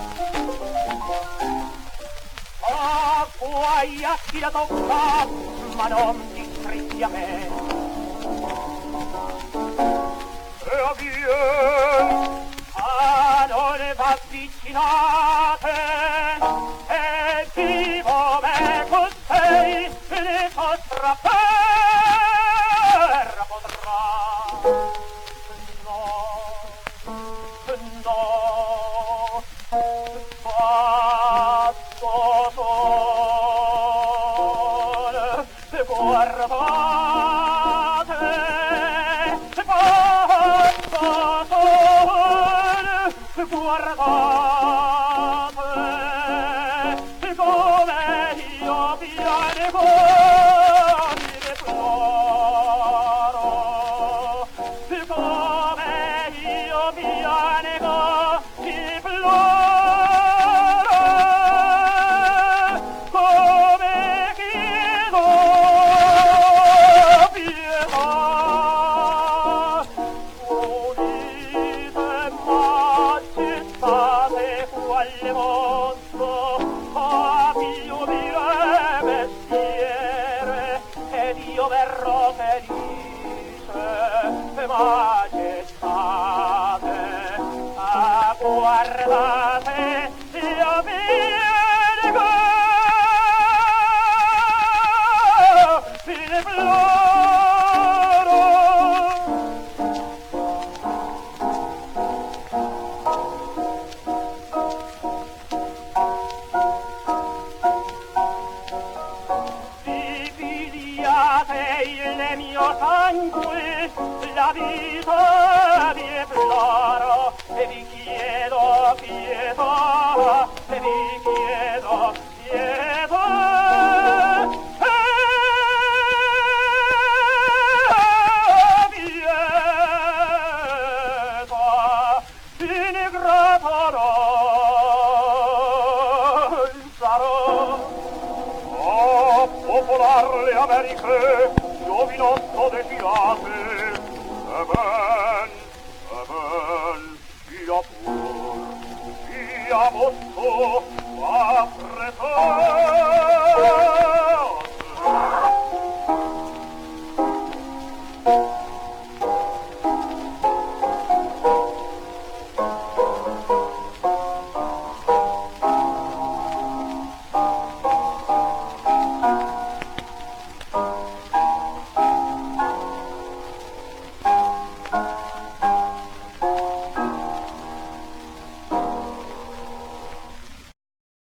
Guai a chi la tocca, ma non ti stringi a me. E vien, a non v'avvicinate, e vivo me costei, ne potrà per potrà. No, fatto sol, guardate, fatto sol, guardate, come io pianego mi deploro, come io pianego mi ploro, come chiedo pietà. Udite maggiestate quale mosso a mio dire mestiere, ed io verrò felice, majestate, a guardate io viene mi ploro. Vi pigliate il mio sangue, la vita vi imploro, e vi chiedo pietà, e vi chiedo pietà. Popolar le Americhe, giovinotto desiate, e ben, sia pur, sia mosso, a pretendere.